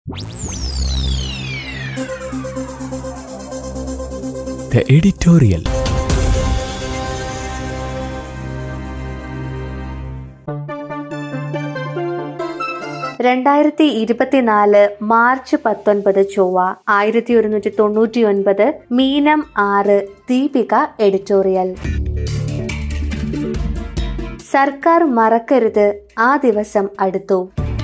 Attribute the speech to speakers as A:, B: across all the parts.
A: The editorial.
B: March 19 ചൊവ്വ 1199 മീനം 6 Deepika editorial. സർക്കാർ മറക്കരുത്, ആ ദിവസം അടുത്തു.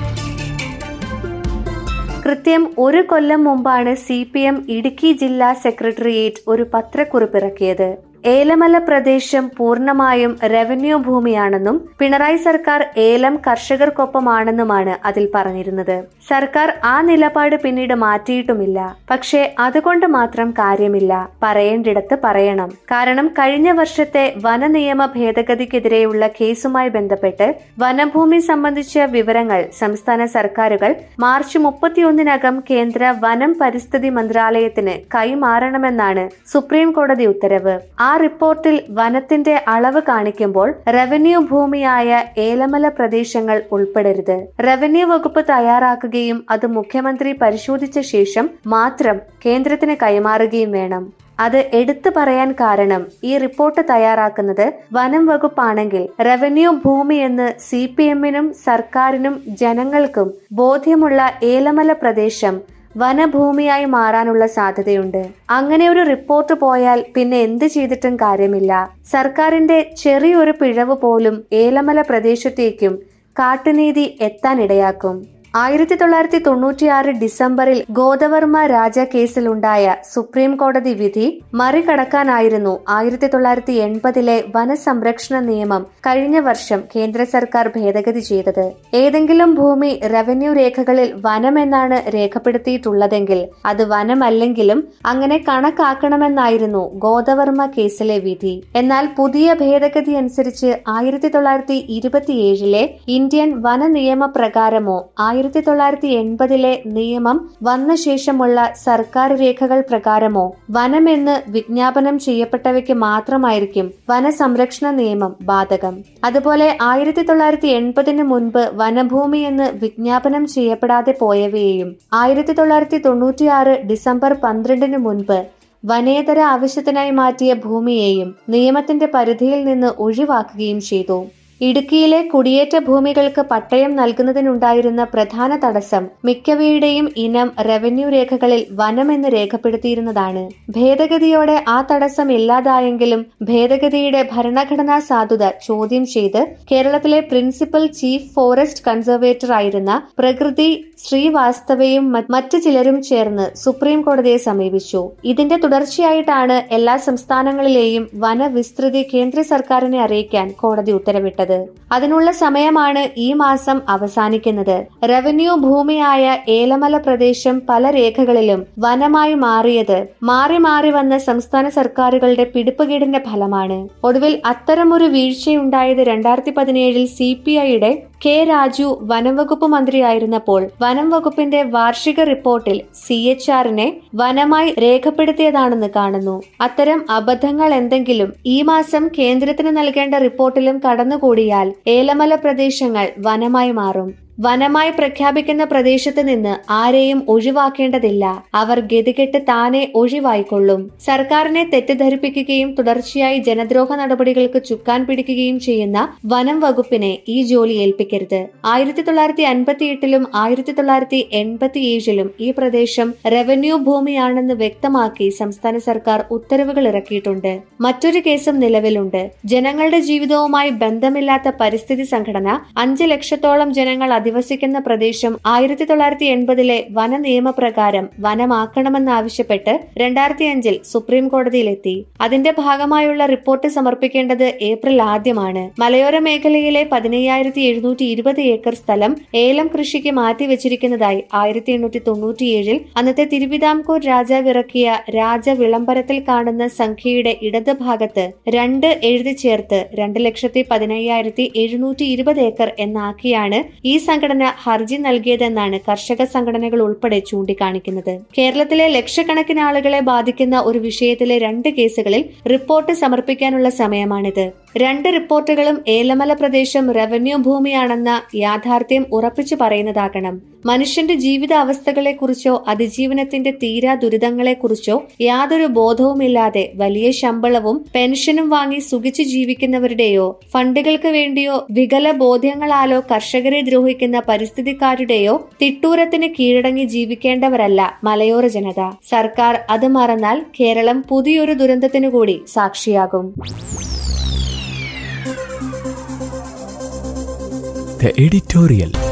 B: കൃത്യം ഒരു കൊല്ലം മുമ്പാണ് CPM ഇടുക്കി ജില്ലാ സെക്രട്ടേറിയറ്റ് ഒരു പത്രക്കുറിപ്പിറക്കിയത്. ഏലമല പ്രദേശം പൂർണ്ണമായും റവന്യൂ ഭൂമിയാണെന്നും പിണറായി സർക്കാർ ഏലം കർഷകർക്കൊപ്പമാണെന്നുമാണ് അതിൽ പറഞ്ഞിരുന്നത്. സർക്കാർ ആ നിലപാട് പിന്നീട് മാറ്റിയിട്ടുമില്ല. പക്ഷേ അതുകൊണ്ട് മാത്രം കാര്യമില്ല, പറയേണ്ടിടത്ത് പറയണം. കാരണം കഴിഞ്ഞ വർഷത്തെ വനനിയമ ഭേദഗതിക്കെതിരെയുള്ള കേസുമായി ബന്ധപ്പെട്ട് വനഭൂമി സംബന്ധിച്ച വിവരങ്ങൾ സംസ്ഥാന സർക്കാരുകൾ മാർച്ച് 31-നകം കേന്ദ്ര വനം പരിസ്ഥിതി മന്ത്രാലയത്തിന് കൈമാറണമെന്നാണ് സുപ്രീം കോടതി ഉത്തരവ്. ആ റിപ്പോർട്ടിൽ വനത്തിന്റെ അളവ് കാണിക്കുമ്പോൾ റവന്യൂ ഭൂമിയായ ഏലമല പ്രദേശങ്ങൾ ഉൾപ്പെടരുത്. റവന്യൂ വകുപ്പ് തയ്യാറാക്കുകയും അത് മുഖ്യമന്ത്രി പരിശോധിച്ച ശേഷം മാത്രം കേന്ദ്രത്തിന് കൈമാറുകയും വേണം. അത് എടുത്തു പറയാൻ കാരണം ഈ റിപ്പോർട്ട് തയ്യാറാക്കുന്നത് വനം വകുപ്പാണെങ്കിൽ റവന്യൂ ഭൂമിയെന്ന് CPM-നും സർക്കാരിനും ജനങ്ങൾക്കും ബോധ്യമുള്ള ഏലമല പ്രദേശം വനഭൂമിയായി മാറാനുള്ള സാധ്യതയുണ്ട്. അങ്ങനെ ഒരു റിപ്പോർട്ട് പോയാൽ പിന്നെ എന്ത് ചെയ്തിട്ടും കാര്യമില്ല. സർക്കാരിന്റെ ചെറിയൊരു പിഴവ് പോലും ഏലമല പ്രദേശത്തേക്കും കാട്ടുനീതി എത്താനിടയാക്കും. 1996 ഡിസംബറിൽ ഗോദവർമ്മ രാജ കേസിലുണ്ടായ സുപ്രീം കോടതി വിധി മറികടക്കാനായിരുന്നു 1980-ലെ വനസംരക്ഷണ നിയമം കഴിഞ്ഞ വർഷം കേന്ദ്ര സർക്കാർ ഭേദഗതി ചെയ്തത്. ഏതെങ്കിലും ഭൂമി റവന്യൂ രേഖകളിൽ വനമെന്നാണ് രേഖപ്പെടുത്തിയിട്ടുള്ളതെങ്കിൽ അത് വനമല്ലെങ്കിലും അങ്ങനെ കണക്കാക്കണമെന്നായിരുന്നു ഗോദവർമ്മ കേസിലെ വിധി. എന്നാൽ പുതിയ ഭേദഗതി അനുസരിച്ച് 1927-ലെ ഇന്ത്യൻ വന നിയമപ്രകാരമോ 1980-ലെ നിയമം വന്ന ശേഷമുള്ള സർക്കാർ രേഖകൾ പ്രകാരമോ വനമെന്ന് വിജ്ഞാപനം ചെയ്യപ്പെട്ടവയ്ക്ക് മാത്രമായിരിക്കും വനസംരക്ഷണ നിയമം ബാധകം. അതുപോലെ 1980-ന് മുൻപ് വനഭൂമി എന്ന് വിജ്ഞാപനം ചെയ്യപ്പെടാതെ പോയവയെയും 1996 ഡിസംബർ 12-ന് മുൻപ് വനേതര ആവശ്യത്തിനായി മാറ്റിയ ഭൂമിയെയും നിയമത്തിന്റെ പരിധിയിൽ നിന്ന് ഒഴിവാക്കുകയും ചെയ്തു. ഇടുക്കിയിലെ കുടിയേറ്റ ഭൂമികൾക്ക് പട്ടയം നൽകുന്നതിനുണ്ടായിരുന്ന പ്രധാന തടസ്സം മിക്കവയുടെയും ഇനം റവന്യൂ രേഖകളിൽ വനമെന്ന് രേഖപ്പെടുത്തിയിരുന്നതാണ്. ഭേദഗതിയോടെ ആ തടസ്സം ഇല്ലാതായെങ്കിലും ഭേദഗതിയുടെ ഭരണഘടനാ സാധുത ചോദ്യം ചെയ്ത് കേരളത്തിലെ പ്രിൻസിപ്പൽ ചീഫ് ഫോറസ്റ്റ് കൺസർവേറ്റർ ആയിരുന്ന പ്രകൃതി ശ്രീവാസ്തവയും മറ്റു ചിലരും ചേർന്ന് സുപ്രീം കോടതിയെ സമീപിച്ചു. ഇതിന്റെ തുടർച്ചയായിട്ടാണ് എല്ലാ സംസ്ഥാനങ്ങളിലെയും വനവിസ്തൃതി കേന്ദ്ര സർക്കാരിനെ അറിയിക്കാൻ കോടതി ഉത്തരവിട്ടത്. അതിനുള്ള സമയമാണ് ഈ മാസം അവസാനിക്കുന്നത്. റവന്യൂ ഭൂമിയായ ഏലമല പ്രദേശം പല രേഖകളിലും വനമായി മാറിയത് മാറി മാറി വന്ന സംസ്ഥാന സർക്കാരുകളുടെ പിടിപ്പുകേടിന്റെ ഫലമാണ്. ഒടുവിൽ അത്തരമൊരു വീഴ്ചയുണ്ടായത് 2017-ൽ CPIയുടെ K. രാജു വനംവകുപ്പ് മന്ത്രിയായിരുന്നപ്പോൾ വനം വകുപ്പിന്റെ വാർഷിക റിപ്പോർട്ടിൽ CHRനെ വനമായി രേഖപ്പെടുത്തിയതാണെന്ന് കാണുന്നു. അത്തരം അബദ്ധങ്ങൾ എന്തെങ്കിലും ഈ മാസം കേന്ദ്രത്തിന് നൽകേണ്ട റിപ്പോർട്ടിലും കടന്നുകൂടിയാൽ ഏലമല പ്രദേശങ്ങൾ വനമായി മാറും. വനമായി പ്രഖ്യാപിക്കുന്ന പ്രദേശത്ത് നിന്ന് ആരെയും ഒഴിവാക്കേണ്ടതില്ല. അവർ ഗതികെട്ട് താനെ ഒഴിവായിക്കൊള്ളും. സർക്കാരിനെ തെറ്റിദ്ധരിപ്പിക്കുകയും തുടർച്ചയായി ജനദ്രോഹ നടപടികൾക്ക് ചുക്കാൻ പിടിക്കുകയും ചെയ്യുന്ന വനം വകുപ്പിനെ ഈ ജോലി ഏൽപ്പിക്കരുത്. 1958-ലും 1987-ലും ഈ പ്രദേശം റവന്യൂ ഭൂമിയാണെന്ന് വ്യക്തമാക്കി സംസ്ഥാന സർക്കാർ ഉത്തരവുകൾ ഇറക്കിയിട്ടുണ്ട്. മറ്റൊരു കേസും നിലവിലുണ്ട്. ജനങ്ങളുടെ ജീവിതവുമായി ബന്ധമില്ലാത്ത പരിസ്ഥിതി സംഘടന 5 ലക്ഷത്തോളം ജനങ്ങൾ അധിവസിക്കുന്ന പ്രദേശം 1980-ലെ വന നിയമപ്രകാരം വനമാക്കണമെന്നാവശ്യപ്പെട്ട് 2005-ൽ സുപ്രീം കോടതിയിലെത്തി. അതിന്റെ ഭാഗമായുള്ള റിപ്പോർട്ട് സമർപ്പിക്കേണ്ടത് ഏപ്രിൽ 1 മലയോര മേഖലയിലെ 15,720 ഏക്കർ സ്ഥലം ഏലം കൃഷിക്ക് മാറ്റിവെച്ചിരിക്കുന്നതായി 1897-ൽ അന്നത്തെ തിരുവിതാംകൂർ രാജാവ് ഇറക്കിയ രാജവിളംബരത്തിൽ കാണുന്ന സംഖ്യയുടെ ഇടതുഭാഗത്ത് 2 എഴുതി ചേർത്ത് 2,15,720 ഏക്കർ എന്നാക്കിയാണ് ഈ സംഘടന ഹർജി നൽകിയതെന്നാണ് കർഷക സംഘടനകൾ ഉൾപ്പെടെ ചൂണ്ടിക്കാണിക്കുന്നത്. കേരളത്തിലെ ലക്ഷക്കണക്കിന് ആളുകളെ ബാധിക്കുന്ന ഒരു വിഷയത്തിലെ 2 കേസുകളിൽ റിപ്പോർട്ട് സമർപ്പിക്കാനുള്ള സമയമാണിത്. രണ്ട് റിപ്പോർട്ടുകളും ഏലമല പ്രദേശം റവന്യൂ ഭൂമിയാണെന്ന യാഥാർത്ഥ്യം ഉറപ്പിച്ചു പറയുന്നതാകണം. മനുഷ്യന്റെ ജീവിത അവസ്ഥകളെക്കുറിച്ചോ അതിജീവനത്തിന്റെ തീരാ ദുരിതങ്ങളെക്കുറിച്ചോ യാതൊരു ബോധവുമില്ലാതെ വലിയ ശമ്പളവും പെൻഷനും വാങ്ങി സുഖിച്ചു ജീവിക്കുന്നവരുടെയോ ഫണ്ടുകൾക്ക് വേണ്ടിയോ വികല ബോധ്യങ്ങളാലോ കർഷകരെ ദ്രോഹിക്കുന്ന പരിസ്ഥിതിക്കാരുടെയോ തിട്ടൂരത്തിന് കീഴടങ്ങി ജീവിക്കേണ്ടവരല്ല മലയോര ജനത. സർക്കാർ അത് മറന്നാൽ കേരളം പുതിയൊരു ദുരന്തത്തിനു കൂടി സാക്ഷിയാകും.
A: The editorial.